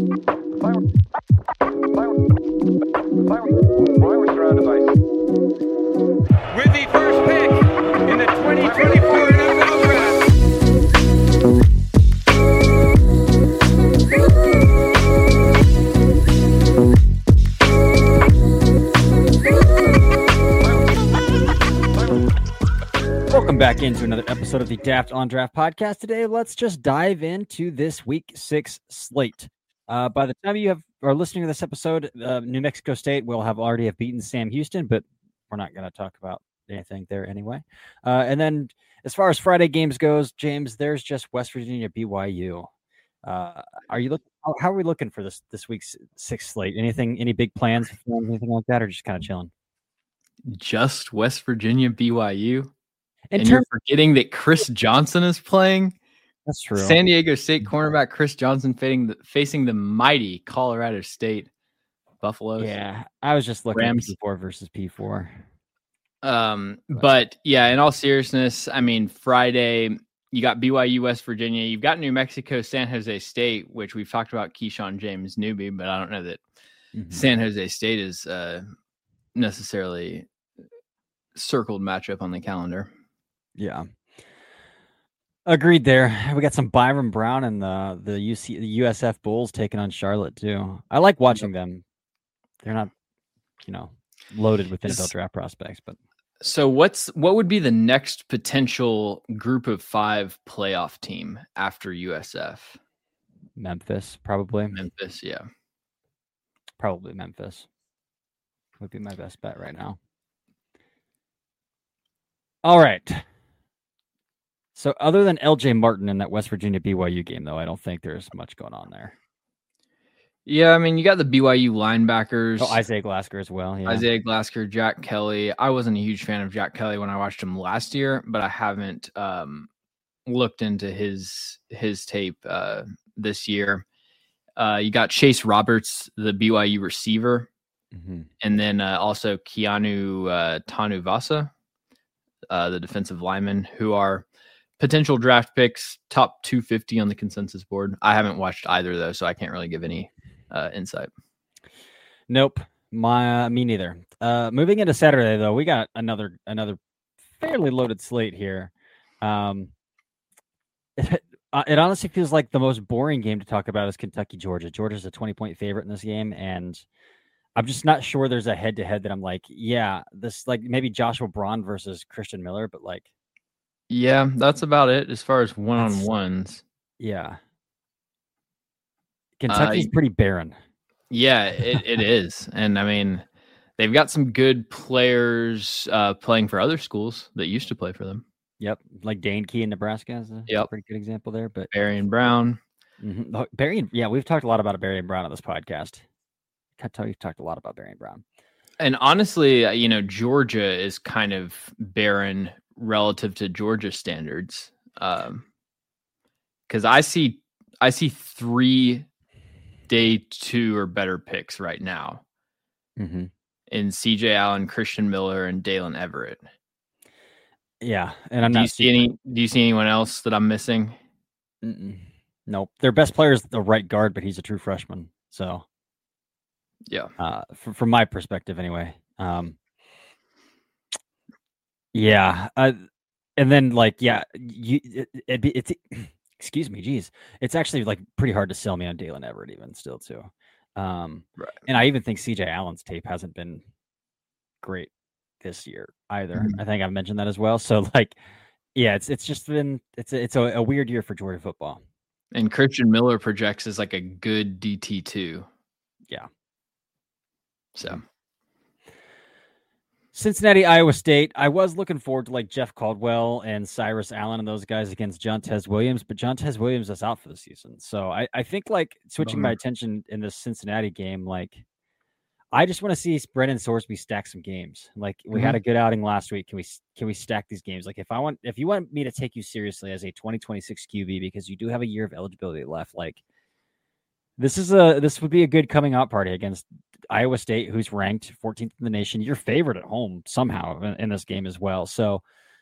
With the first pick in the 2024 NFL Draft. Welcome back into another episode of the Daft on Draft podcast. Today, let's just dive into this Week 6 slate. By the time you are listening to this episode, New Mexico State will already have beaten Sam Houston, but we're not going to talk about anything there anyway. And then as far as Friday games goes, James, there's just West Virginia BYU. Are you how are we looking for this week's 6 slate? Any big plans, anything like that, or just kind of chilling? Just West Virginia BYU. And you're forgetting that Chris Johnson is playing. That's true. San Diego State cornerback Chris Johnson facing the mighty Colorado State Buffaloes. Yeah, I was just looking Rams. at P4 versus P4. But yeah, in all seriousness, I mean, Friday you got BYU West Virginia. You've got New Mexico San Jose State, which we've talked about Keyshawn James newbie, but I don't know that San Jose State is necessarily circled matchup on the calendar. Yeah. Agreed there. We got some Byron Brown and the USF Bulls taking on Charlotte too. I like watching them. They're not, loaded with NFL draft prospects, but so what would be the next potential group of 5 playoff team after USF? Memphis, probably. Memphis, yeah. Probably Memphis would be my best bet right now. All right. So other than LJ Martin in that West Virginia BYU game, though, I don't think there's much going on there. Yeah, I mean, you got the BYU linebackers. Oh, Isaiah Glasker as well. Yeah. Isaiah Glasker, Jack Kelly. I wasn't a huge fan of Jack Kelly when I watched him last year, but I haven't looked into his tape this year. You got Chase Roberts, the BYU receiver, and then also Keanu Tanuvasa, the defensive lineman, who are potential draft picks, top 250 on the consensus board. I haven't watched either of those, so I can't really give any insight. Nope, me neither. Moving into Saturday, though, we got another fairly loaded slate here. It honestly feels like the most boring game to talk about is Kentucky Georgia. Georgia's a 20-point favorite in this game, and I'm just not sure there's a head-to-head that I'm like, yeah, this like maybe Joshua Braun versus Christian Miller, but like. Yeah, that's about it as far as one-on-ones. Yeah. Kentucky's pretty barren. Yeah, it is. And I mean, they've got some good players playing for other schools that used to play for them. Yep. Like Dane Key in Nebraska is a pretty good example there. But Barian Brown. We've talked a lot about Barian Brown on this podcast. I can tell you've talked a lot about Barian Brown. And honestly, Georgia is kind of barren relative to Georgia standards. Because I see 3 day 2 or better picks right now in CJ Allen, Christian Miller, and Dalen Everett. Yeah. And do you see anyone else that I'm missing? Nope. Their best player is the right guard, but he's a true freshman. So yeah, from my perspective anyway. And then it's excuse me, geez, it's actually like pretty hard to sell me on Dalen Everett even still too. Right. And I even think CJ Allen's tape hasn't been great this year either. I think I've mentioned that as well. So it's just been it's a weird year for Georgia football. And Christian Miller projects as like a good DT2. Yeah. So Cincinnati, Iowa State. I was looking forward to like Jeff Caldwell and Cyrus Allen and those guys against Jontez Williams, but Jontez Williams is out for the season. So I think like switching my attention in this Cincinnati game, like I just want to see Brennan Sorsby stack some games. Like we had a good outing last week. Can we stack these games? Like if you want me to take you seriously as a 2026 QB, because you do have a year of eligibility left, like this would be a good coming out party against Iowa State, who's ranked 14th in the nation. Your favorite at home somehow in this game as well. So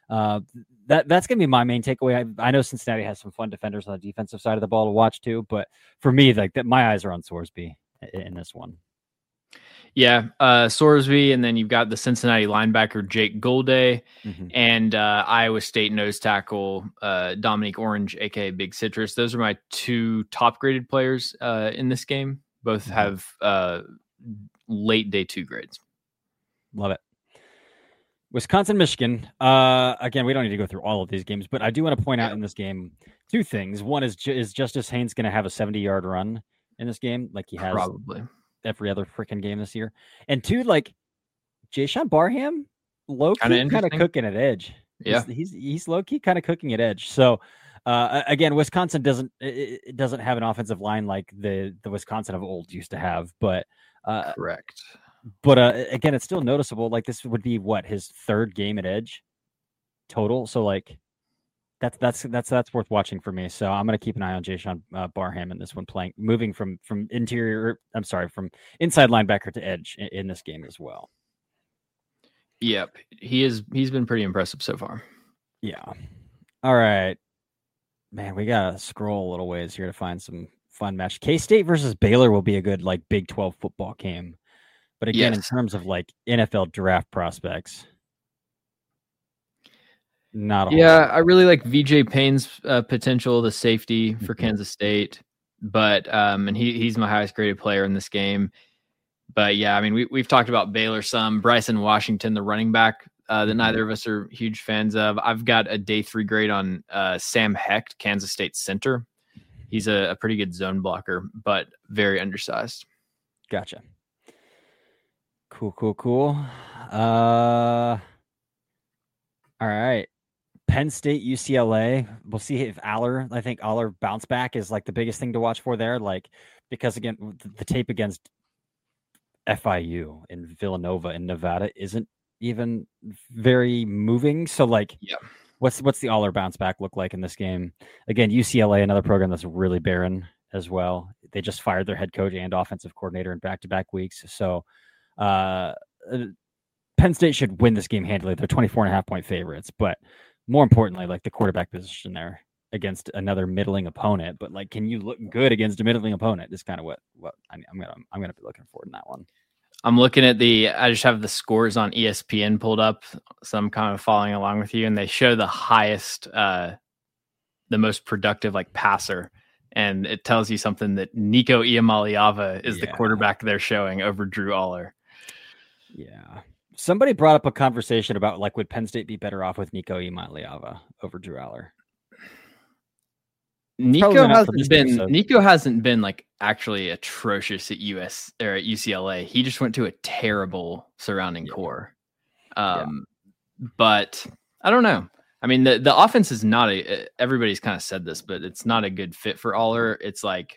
That's going to be my main takeaway. I know Cincinnati has some fun defenders on the defensive side of the ball to watch too, but for me, like that, my eyes are on Sorsby in this one. Yeah, Sorsby, and then you've got the Cincinnati linebacker Jake Golday, and Iowa State nose tackle Dominique Orange, aka Big Citrus. Those are my 2 top graded players in this game. Both have late day 2 grades. Love it. Wisconsin, Michigan. Again, we don't need to go through all of these games, but I do want to point out in this game 2 things. One is Justice Haynes going to have a 70-yard run in this game, like he has probably every other freaking game this year? And 2, like Jayshawn Barham, low key kind of cooking at edge. Yeah, he's low key kind of cooking at edge. So again, Wisconsin doesn't have an offensive line like the Wisconsin of old used to have, but correct. But again, it's still noticeable. Like this would be his 3rd game at edge total. So like that's worth watching for me. So I'm gonna keep an eye on Jayshawn Barham in this one, moving from inside linebacker to edge in this game as well. Yep, he's been pretty impressive so far. Yeah. All right, man, we gotta scroll a little ways here to find some fun match. K-State versus Baylor will be a good like Big 12 football game. But again, in terms of like NFL draft prospects, not a whole I really like VJ Payne's potential, the safety for Kansas State, but and he's my highest graded player in this game. But yeah, I mean we've talked about Baylor some. Bryson Washington, the running back that neither of us are huge fans of. I've got a day 3 grade on Sam Hecht, Kansas State center. He's a pretty good zone blocker, but very undersized. Gotcha. Cool. All right. Penn State, UCLA. We'll see if I think Aller bounce back is like the biggest thing to watch for there. Like, because again, the tape against FIU and Villanova in Nevada isn't even very moving. So like, what's the Aller bounce back look like in this game? Again, UCLA, another program that's really barren as well. They just fired their head coach and offensive coordinator in back-to-back weeks. So, Penn State should win this game handily. They're 24.5 point favorites, but more importantly, like the quarterback position there against another middling opponent. But like, can you look good against a middling opponent? Is kind of what I'm gonna be looking for in that one. I'm looking at I just have the scores on ESPN pulled up, so I'm kind of following along with you, and they show the highest, the most productive like passer. And it tells you something that Nico Iamaleava is the quarterback they're showing over Drew Aller. Yeah. Somebody brought up a conversation about like, would Penn State be better off with Nico Iamaleava over Drew Aller? Nico hasn't been like actually atrocious at UCLA. He just went to a terrible surrounding core. But I don't know. I mean, the offense is not everybody's kind of said this, but it's not a good fit for Aller. It's like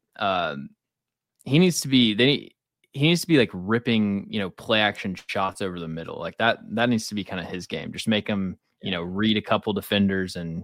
he needs to be like ripping, play action shots over the middle. Like that needs to be kind of his game. Just make him, read a couple defenders, and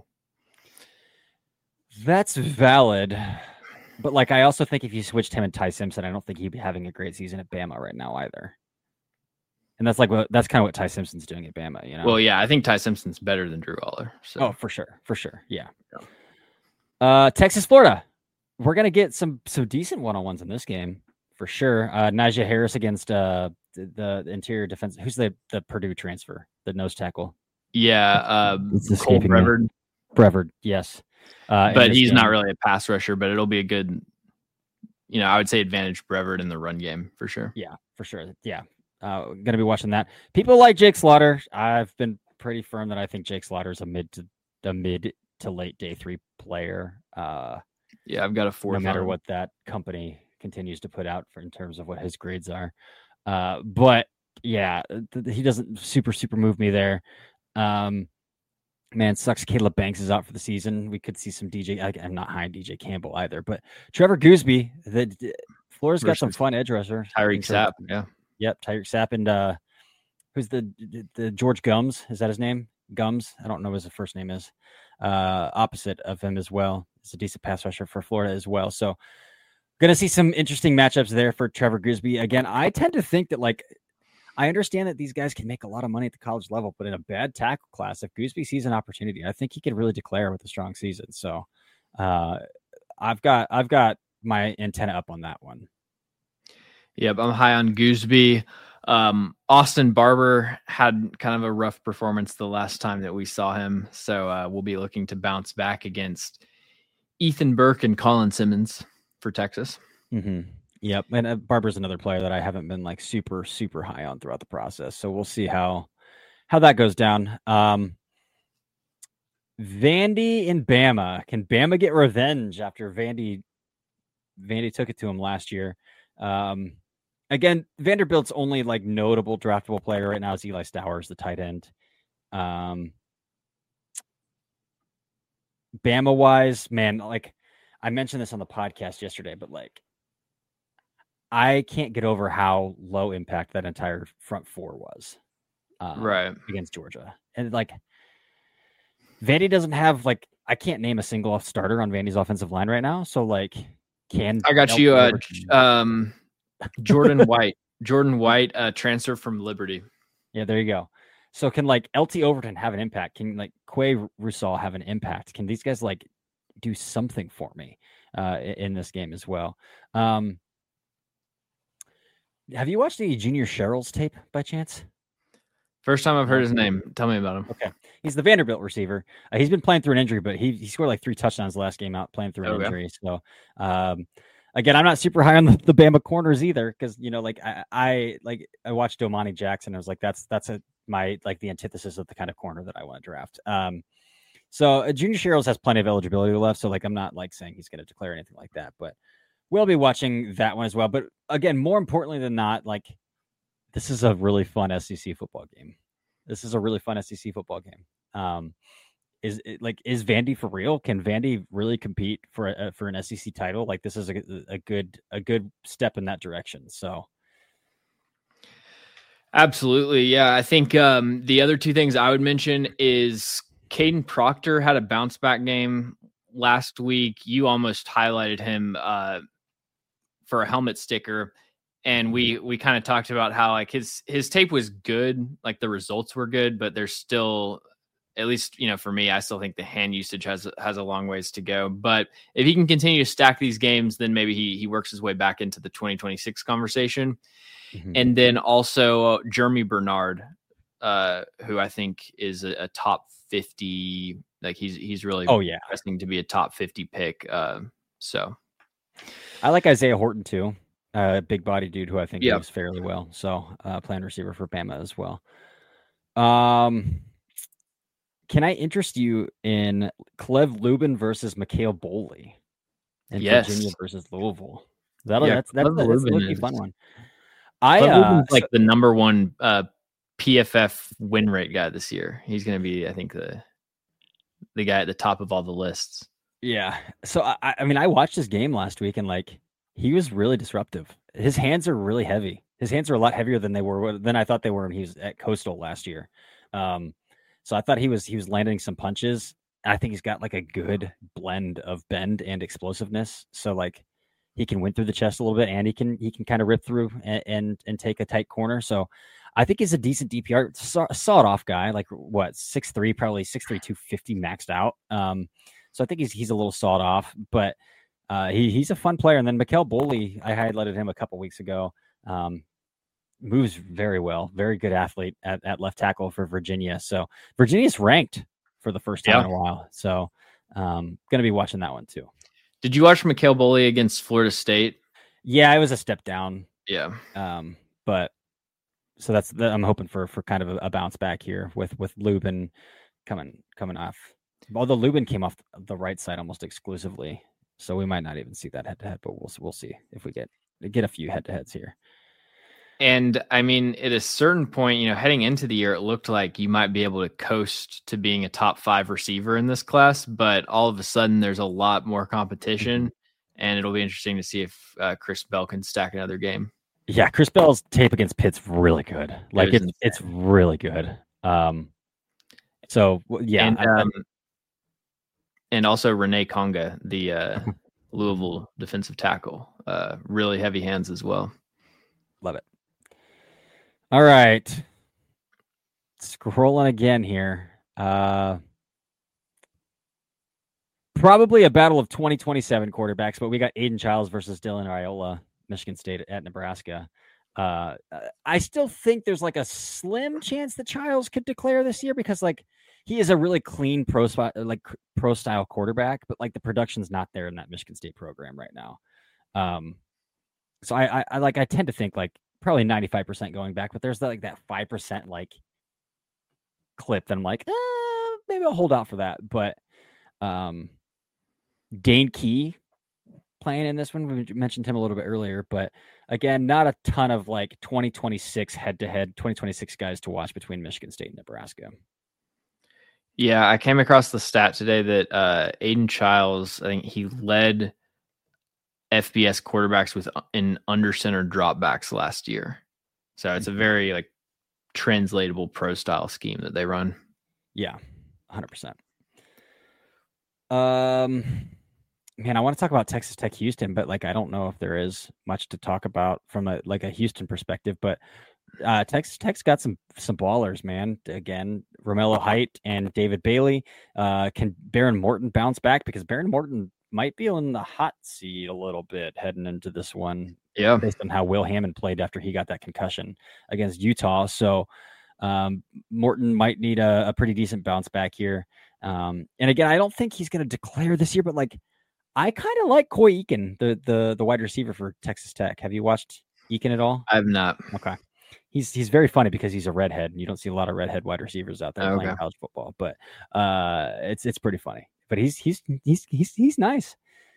that's valid. But like, I also think if you switched him and Ty Simpson, I don't think he'd be having a great season at Bama right now either. And that's kind of what Ty Simpson's doing at Bama, Well, yeah, I think Ty Simpson's better than Drew Aller. So. Oh, for sure, yeah. Texas, Florida, we're gonna get some decent one-on-ones in this game for sure. Najee Harris against the interior defense. Who's the Purdue transfer, the nose tackle? Yeah, Cole Brevard. Brevard, yes. But he's not really a pass rusher. But it'll be a good, I would say advantage Brevard in the run game for sure. Yeah, for sure. Yeah. Going to be watching that. People like Jake Slaughter. I've been pretty firm that I think Jake Slaughter is a mid to late day 3 player. Yeah, I've got a 4. No matter what that company continues to put out in terms of what his grades are. But yeah, he doesn't super move me there. Man, sucks. Caleb Banks is out for the season. We could see some I'm not high on DJ Campbell either, but Trevor Gooseby. Florida's got some fun edge rusher. Tyreek Sapp. Yeah. Yep, Tyreek Sapp, and who's the George Gums? Is that his name? Gums? I don't know what his first name is. Opposite of him as well. It's a decent pass rusher for Florida as well. So, going to see some interesting matchups there for Trevor Gooseby. Again, I tend to think that I understand that these guys can make a lot of money at the college level, but in a bad tackle class, if Gooseby sees an opportunity, I think he could really declare with a strong season. So I've got my antenna up on that one. Yep, I'm high on Gooseby. Austin Barber had kind of a rough performance the last time that we saw him, so we'll be looking to bounce back against Ethan Burke and Colin Simmons for Texas. Mm-hmm. Yep, and Barber's another player that I haven't been like super high on throughout the process, so we'll see how that goes down. Vandy and Bama. Can Bama get revenge after Vandy took it to him last year? Again, Vanderbilt's only like notable draftable player right now is Eli Stowers, the tight end. Bama wise, man, like I mentioned this on the podcast yesterday, but like I can't get over how low impact that entire front four was right against Georgia. And like Vandy doesn't have like I can't name a single starter on Vandy's offensive line right now. So like I got you Jordan White. Jordan White transfer from Liberty. Yeah, there you go. So can like LT Overton have an impact? Can like Quay Russaw have an impact? Can these guys like do something for me in this game as well? Have you watched any Junior Sherrill's tape by chance? First time I've heard his name. Tell me about him. Okay. He's the Vanderbilt receiver. He's been playing through an injury, but he scored like 3 touchdowns the last game out playing through an injury. So again, I'm not super high on the Bama corners either, because you know, like I watched Domani Jackson. I was like, that's my like the antithesis of the kind of corner that I want to draft. So Junior Sherrills has plenty of eligibility left, so like I'm not like saying he's going to declare anything like that, but we'll be watching that one as well. But again, more importantly than not, like this is a really fun SEC football game. Is Vandy for real? Can Vandy really compete for an SEC title? Like this is a good step in that direction. So absolutely. Yeah. I think the other two things I would mention is Caden Proctor had a bounce back game last week. You almost highlighted him for a helmet sticker. And we kind of talked about how like his tape was good. Like the results were good, but there's still, at least, you know, for me, I still think the hand usage has a long ways to go. But if he can continue to stack these games, then maybe he works his way back into the 2026 conversation. Mm-hmm. And then also Jeremy Bernard, who I think is a top 50. Like he's really interesting to be a top 50 pick. So I like Isaiah Horton too. Big body dude who I think moves fairly well. So playing receiver for Bama as well. Can I interest you in Clev Lubin versus Mikhail Boley and Virginia versus Louisville? That's a really fun one. Lubin's like the number one PFF win rate guy this year. He's going to be, I think, the guy at the top of all the lists. Yeah. So I mean, I watched his game last week and like he was really disruptive. His hands are really heavy. His hands are a lot heavier than I thought they were when he was at Coastal last year. So I thought he was landing some punches. I think he's got like a good blend of bend and explosiveness. So like he can win through the chest a little bit and he can kind of rip through and take a tight corner. So I think he's a decent DPR, sawed off guy, like what, 6'3", probably 6'3", 250 maxed out. So I think he's a little sawed off, but he's a fun player. And then Mikhail Boley, I highlighted him a couple weeks ago. Moves very well, very good athlete at left tackle for Virginia. So Virginia's ranked for the first time in a while. So going to be watching that one too. Did you watch Mikhail Boley against Florida State? Yeah, it was a step down. Yeah. But so I'm hoping for kind of a bounce back here with Lubin coming off. Although Lubin came off the right side almost exclusively, so we might not even see that head to head. But we'll see if we get a few head to heads here. And I mean, at a certain point, you know, heading into the year, it looked like you might be able to coast to being a top 5 receiver in this class, but all of a sudden there's a lot more competition, and it'll be interesting to see if Chris Bell can stack another game. Yeah, Chris Bell's tape against Pitt's really good. Like it's really good. So yeah, and also Renee Conga, the Louisville defensive tackle, really heavy hands as well. Love it. All right. Scrolling again here. Probably a battle of 2027 quarterbacks, but we got Aiden Childs versus Dylan Raiola, Michigan State at Nebraska. I still think there's like a slim chance that Childs could declare this year because like he is a really clean pro style quarterback, but like the production's not there in that Michigan State program right now. So I tend to think like probably 95% going back, but there's that 5% like clip that I'm like, maybe I'll hold out for that. But Dane Key playing in this one. We mentioned him a little bit earlier, but again, not a ton of like 2026 head-to-head 2026 guys to watch between Michigan State and Nebraska. Yeah, I came across the stat today that Aiden Childs, I think he led FBS quarterbacks in under center dropbacks last year. So it's a very like translatable pro style scheme that they run. Yeah, 100%. Man, I want to talk about Texas Tech Houston, but like I don't know if there is much to talk about from a Houston perspective. But Texas Tech's got some ballers, man. Again, Romello Height and David Bailey. Can Baron Morton bounce back? Because Baron Morton might be on the hot seat a little bit heading into this one. Yeah, based on how Will Hammond played after he got that concussion against Utah. So Morton might need a pretty decent bounce back here. And again, I don't think he's going to declare this year, but like I kind of like Coy Eakin, the wide receiver for Texas Tech. Have you watched Eakin at all? I have not. Okay. He's very funny because he's a redhead and you don't see a lot of redhead wide receivers out there playing college football, but it's pretty funny, but he's nice.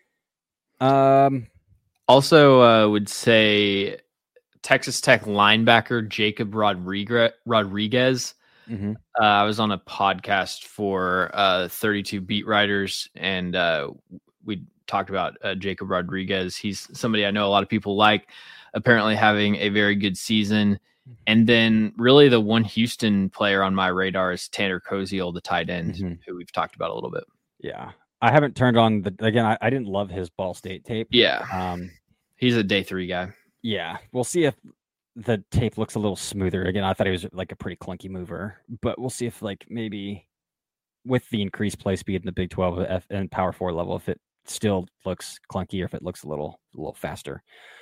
Also would say Texas Tech linebacker Jacob Rodriguez. Mm-hmm. I was on a podcast for 32 beat writers, and we talked about Jacob Rodriguez. He's somebody I know a lot of people like, apparently having a very good season. And then really the one Houston player on my radar is Tanner Koziel, the tight end, who we've talked about a little bit. Yeah. I haven't turned on I didn't love his Ball State tape. Yeah. He's a day 3 guy. Yeah. We'll see if the tape looks a little smoother. Again, I thought he was like a pretty clunky mover, but we'll see if like maybe with the increased play speed in the Big 12 and Power 4 level, if it still looks clunky or if it looks a little faster.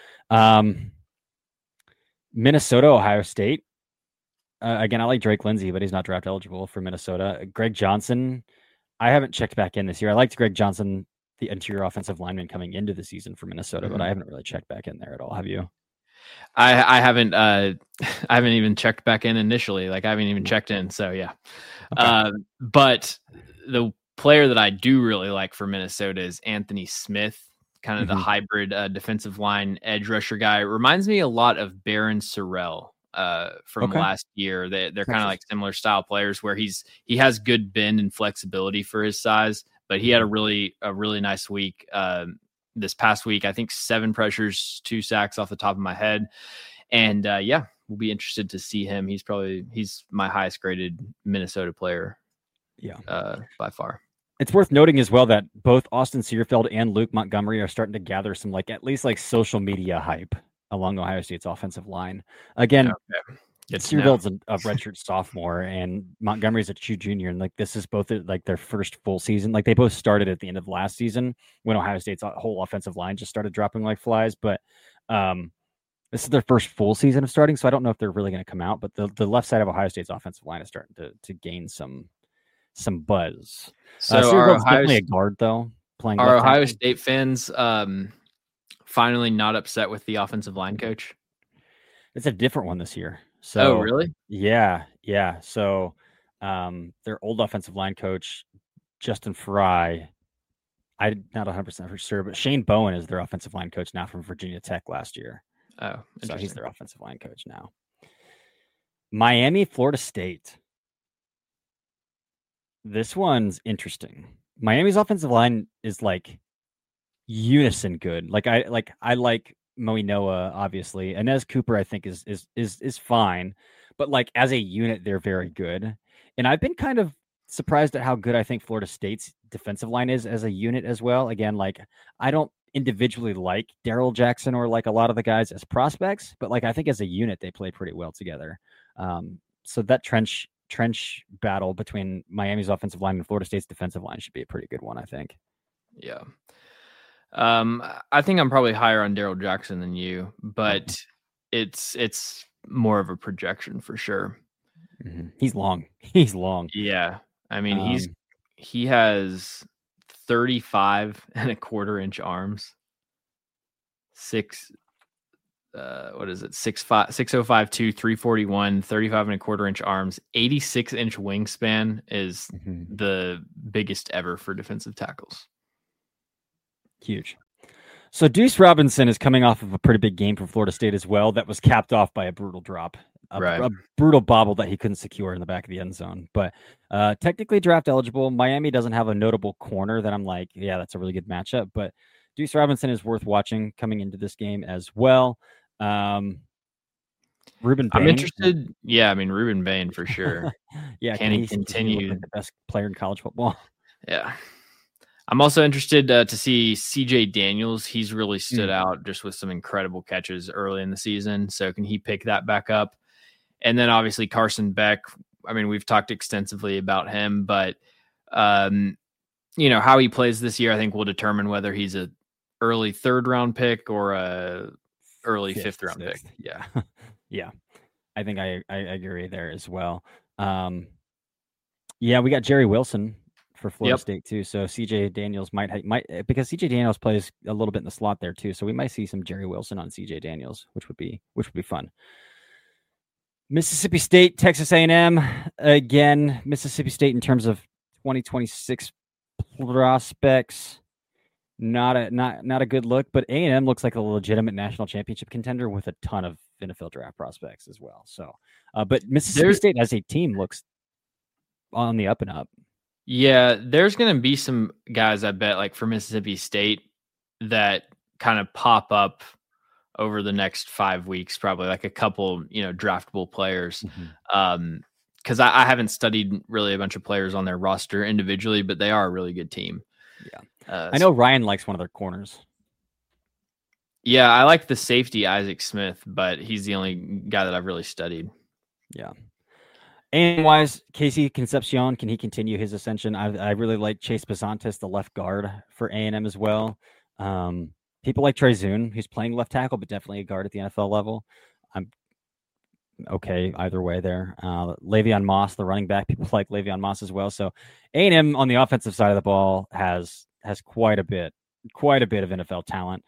Minnesota, Ohio State. Again, I like Drake Lindsey, but he's not draft eligible for Minnesota. Greg Johnson. I haven't checked back in this year. I liked Greg Johnson, the interior offensive lineman coming into the season for Minnesota, but I haven't really checked back in there at all. Have you? I haven't. I haven't even checked back in initially. Like I haven't even checked in. So yeah. Okay. But the player that I do really like for Minnesota is Anthony Smith, kind of the hybrid defensive line edge rusher guy. Reminds me a lot of Barron Sorrell from last year. They're kind of like similar style players where he has good bend and flexibility for his size, but he had a really nice week. This past week, I think 7 pressures, 2 sacks off the top of my head. And we'll be interested to see him. He's my highest graded Minnesota player. Yeah. By far. It's worth noting as well that both Austin Searfield and Luke Montgomery are starting to gather some at least social media hype along Ohio State's offensive line. Again, Searfield's a redshirt sophomore and Montgomery's a true junior. And this is both their first full season. Like they both started at the end of last season when Ohio State's whole offensive line just started dropping like flies. But this is their first full season of starting. So I don't know if they're really going to come out, but the left side of Ohio State's offensive line is starting to gain some buzz. So Searfield's definitely a guard though. Playing are Ohio State fans finally not upset with the offensive line coach? It's a different one this year. So, oh, really? Yeah. So their old offensive line coach, Justin Fry, I'm not 100% for sure, but Shane Bowen is their offensive line coach now from Virginia Tech last year. Oh, so he's their offensive line coach now. Miami, Florida State. This one's interesting. Miami's offensive line is unison good. I like Moe Noah, obviously. Inez Cooper, I think, is fine. But as a unit, they're very good. And I've been kind of surprised at how good I think Florida State's defensive line is as a unit as well. Again, I don't individually like Darrell Jackson or like a lot of the guys as prospects, but like I think as a unit they play pretty well together. So that trench battle between Miami's offensive line and Florida State's defensive line should be a pretty good one, I think. Yeah. I think I'm probably higher on Darrell Jackson than you, but it's more of a projection for sure. Mm-hmm. He's long. He's long. Yeah. I mean, he has 35 and a quarter inch arms. 6052, 341, 35 and a quarter inch arms, 86-inch wingspan is the biggest ever for defensive tackles. Huge. So Deuce Robinson is coming off of a pretty big game for Florida State as well. That was capped off by a brutal drop, a brutal bobble that he couldn't secure in the back of the end zone. But technically draft eligible. Miami doesn't have a notable corner that I'm like, yeah, that's a really good matchup. But Deuce Robinson is worth watching coming into this game as well. Ruben Bain. I'm interested. Yeah, I mean, Ruben Bain for sure. Yeah, can he continue like the best player in college football? Yeah. I'm also interested to see CJ Daniels. He's really stood out just with some incredible catches early in the season. So can he pick that back up? And then obviously Carson Beck. I mean, we've talked extensively about him, but how he plays this year, I think will determine whether he's a early 3rd round pick or a early 5th round pick. Yeah. Yeah. I think I agree there as well. We got Jerry Wilson for Florida State too. So CJ Daniels might because CJ Daniels plays a little bit in the slot there too. So we might see some Jerry Wilson on CJ Daniels, which would be fun. Mississippi State, Texas A&M. Again, Mississippi State in terms of 2026 prospects, not a good look, but A&M looks like a legitimate national championship contender with a ton of NFL draft prospects as well. So, but Mississippi State as a team looks on the up and up. Yeah, there's going to be some guys, I bet, like for Mississippi State that kind of pop up over the next 5 weeks, probably like a couple, draftable players. Because I haven't studied really a bunch of players on their roster individually, but they are a really good team. Yeah. I know Ryan likes one of their corners. Yeah, I like the safety Isaac Smith, but he's the only guy that I've really studied. Yeah. And wise, Casey Concepcion, can he continue his ascension? I really like Chase Bazantis, the left guard for A&M as well. People like Trey Zune, who's playing left tackle, but definitely a guard at the NFL level. I'm okay either way there. Le'Veon Moss, the running back, people like Le'Veon Moss as well. So A&M on the offensive side of the ball has quite a bit of NFL talent.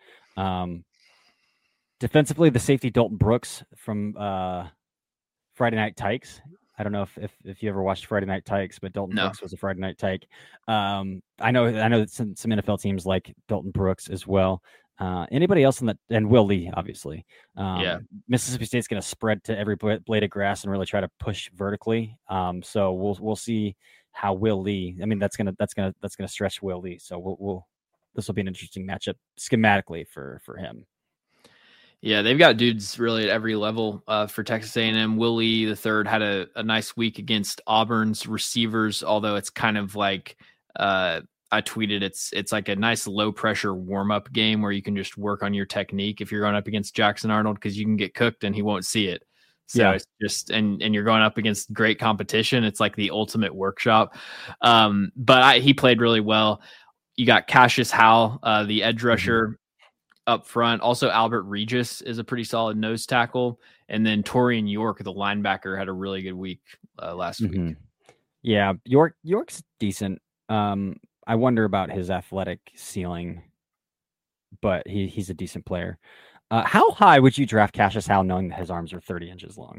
Defensively, the safety Dalton Brooks from Friday Night Tykes. I don't know if you ever watched Friday Night Tykes, but Dalton Brooks was a Friday Night Tyke. I know that some NFL teams like Dalton Brooks as well. Anybody else in that, and Will Lee, obviously. Mississippi State's going to spread to every blade of grass and really try to push vertically. So we'll see how Will Lee. I mean, that's gonna stretch Will Lee. So this will be an interesting matchup schematically for him. Yeah, they've got dudes really at every level for Texas A&M. Will Lee III had a nice week against Auburn's receivers, although it's kind of like I tweeted, it's like a nice low pressure warm up game where you can just work on your technique if you're going up against Jackson Arnold, because you can get cooked and he won't see it. So it's just and you're going up against great competition. It's like the ultimate workshop. But he played really well. You got Cassius Howell, the edge rusher. Up front. Also, Albert Regis is a pretty solid nose tackle. And then Torian York, the linebacker, had a really good week last week. Yeah, York's decent. I wonder about his athletic ceiling, but he's a decent player. How high would you draft Cassius Howell knowing that his arms are 30 inches long?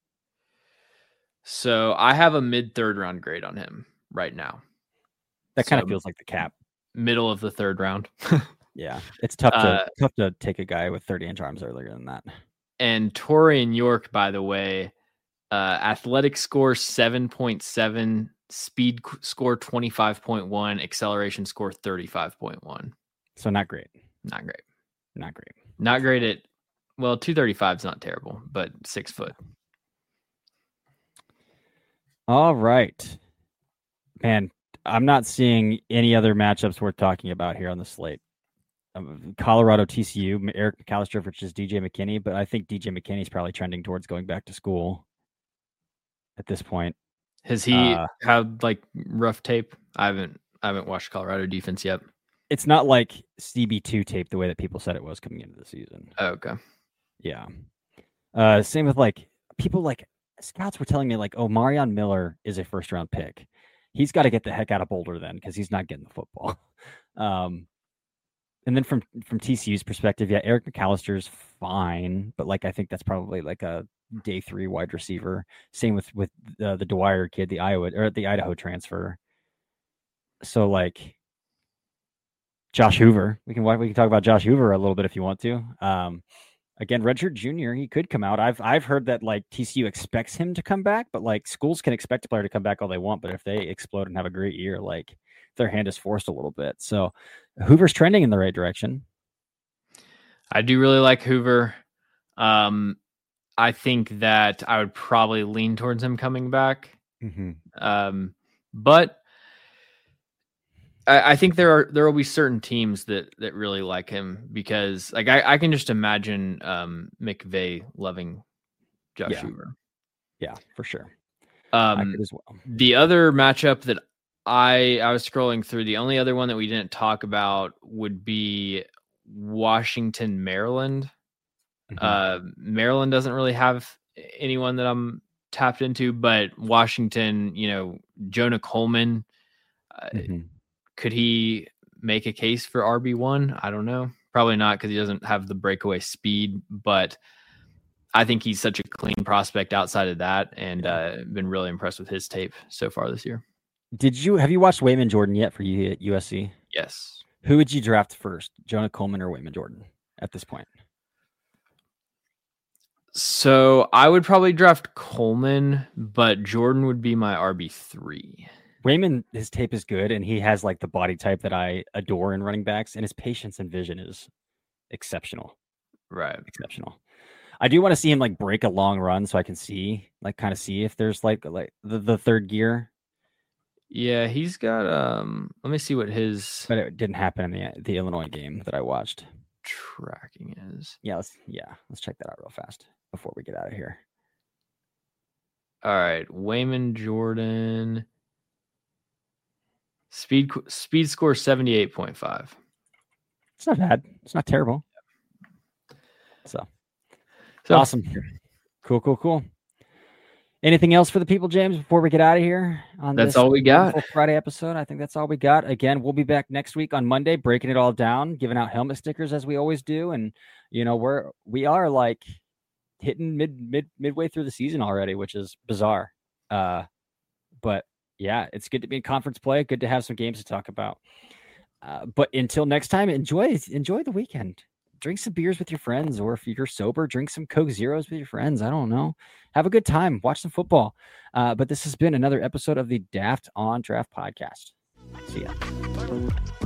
So I have a mid-3rd round grade on him right now. That kind of feels like the cap. Middle of the 3rd round. Yeah, it's tough to take a guy with 30-inch arms earlier than that. And Torian York, by the way, athletic score 7.7, speed score 25.1, acceleration score 35.1. So not great. Not great. Not great. Not great at, well, 235 is not terrible, but 6 foot. All right. Man, I'm not seeing any other matchups worth talking about here on the slate. Colorado, TCU, Eric McAllister versus DJ McKinney, but I think DJ McKinney's probably trending towards going back to school at this point. Has he had like rough tape? I haven't watched Colorado defense yet. It's not like CB2 tape the way that people said it was coming into the season. Oh, okay. Yeah. Same with like people like scouts were telling me like, oh, Marion Miller is a first round pick. He's got to get the heck out of Boulder then because he's not getting the football. And then from TCU's perspective, yeah, Eric McAllister's fine, but like I think that's probably like a day 3 wide receiver. Same with the Dwyer kid, the Idaho transfer. So like Josh Hoover, we can talk about Josh Hoover a little bit if you want to. Again, redshirt junior, he could come out. I've heard that like TCU expects him to come back, but like schools can expect a player to come back all they want, but if they explode and have a great year, like their hand is forced a little bit. So Hoover's trending in the right direction. I do really like Hoover. I think that I would probably lean towards him coming back. Mm-hmm. But I think there will be certain teams that really like him because like I can just imagine McVay loving Josh Hoover. Yeah, for sure. I could as well. The other matchup that I was scrolling through, the only other one that we didn't talk about would be Washington, Maryland. Mm-hmm. Maryland doesn't really have anyone that I'm tapped into, but Washington, Jonah Coleman, mm-hmm. Could he make a case for RB1? I don't know. Probably not because he doesn't have the breakaway speed, but I think he's such a clean prospect outside of that and been really impressed with his tape so far this year. Have you watched Wayman Jordan yet for you at USC? Yes. Who would you draft first, Jonah Coleman or Wayman Jordan at this point? So I would probably draft Coleman, but Jordan would be my RB3. Wayman, his tape is good, and he has like the body type that I adore in running backs, and his patience and vision is exceptional. Right. Exceptional. I do want to see him like break a long run so I can see if there's like the third gear. Yeah, he's got let me see what his but it didn't happen in the Illinois game that I watched. Tracking is. Yeah, let's check that out real fast before we get out of here. All right, Wayman Jordan. Speed score 78.5. It's not bad. It's not terrible. So awesome. Cool. Anything else for the people, James, before we get out of here? That's all we got. Friday episode. I think that's all we got. Again, we'll be back next week on Monday, breaking it all down, giving out helmet stickers as we always do. And we are like hitting midway through the season already, which is bizarre. But yeah, it's good to be in conference play. Good to have some games to talk about. But until next time, enjoy the weekend. Drink some beers with your friends, or if you're sober, drink some Coke Zeros with your friends. I don't know. Have a good time. Watch some football. But this has been another episode of the Daft on Draft podcast. See ya.